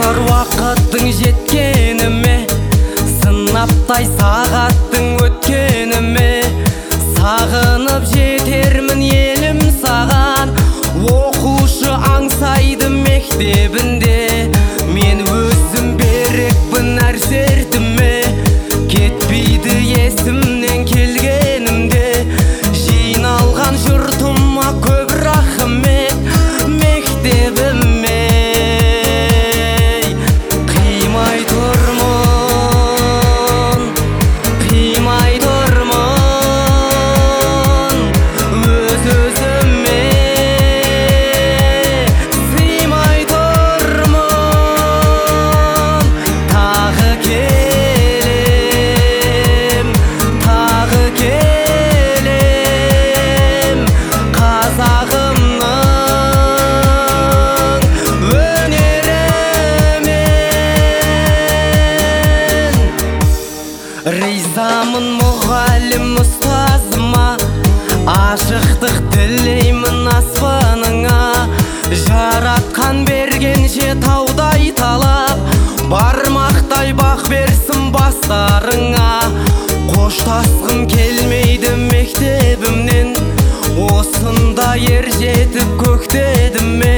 зор уақыттың жеткеніме, сынаптай сағаттың өткеніме, сағынып жетермін елім саған. Оқушы аңсайды мектебінде, мен өзім берекпін әр сертіме. Кетпейді есімнен келгенімде, жиналған жұртыма көп рахмет. Мектебіме қимай тұрмын, қимай тұрмын. Өз-өзіме сыймай тұрмын. Тағы келем, тағы келем, қазағымның өнерімен. Ризамын мұғалім ұстазыма, ашықтық тілеймін аспаныңа. Жаратқан бергенше таудай талап, бармақтай бақ берсін бастарыңа. Қоштасқым келмейді мектебімнен, осында ер жетіп көктедім мен.